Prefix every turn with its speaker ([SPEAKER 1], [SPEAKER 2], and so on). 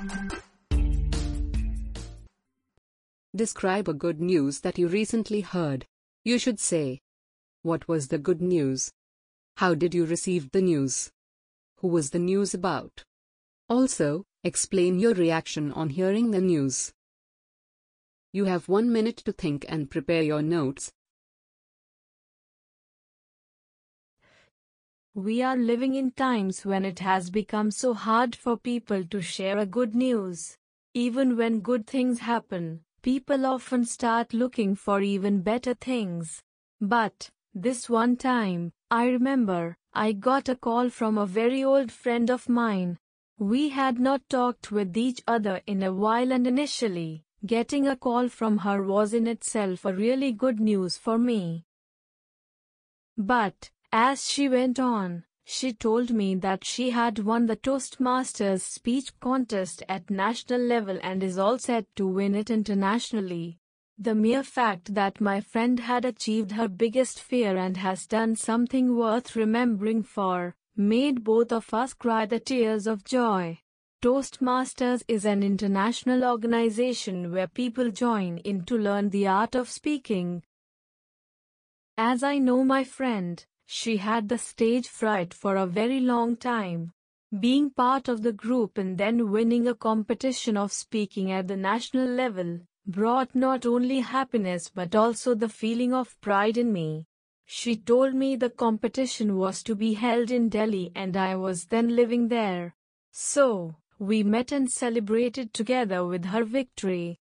[SPEAKER 1] Describe a good news that you recently heard. You should say, what was the good news? How did you receive the news? Who was the news about? Also, explain your reaction on hearing the news. You have 1 minute to think and prepare your notes.
[SPEAKER 2] We are living in times when it has become so hard for people to share a good news. Even when good things happen, people often start looking for even better things. But this one time, I remember, I got a call from a very old friend of mine. We had not talked with each other in a while, and initially, getting a call from her was in itself a really good news for me. But as she went on, she told me that she had won the Toastmasters speech contest at national level and is all set to win it internationally. The mere fact that my friend had achieved her biggest fear and has done something worth remembering for, made both of us cry the tears of joy. Toastmasters is an international organization where people join in to learn the art of speaking. As I know my friend, she had the stage fright for a very long time. Being part of the group and then winning a competition of speaking at the national level brought not only happiness but also the feeling of pride in me. She told me the competition was to be held in Delhi and I was then living there. So, we met and celebrated together with her victory.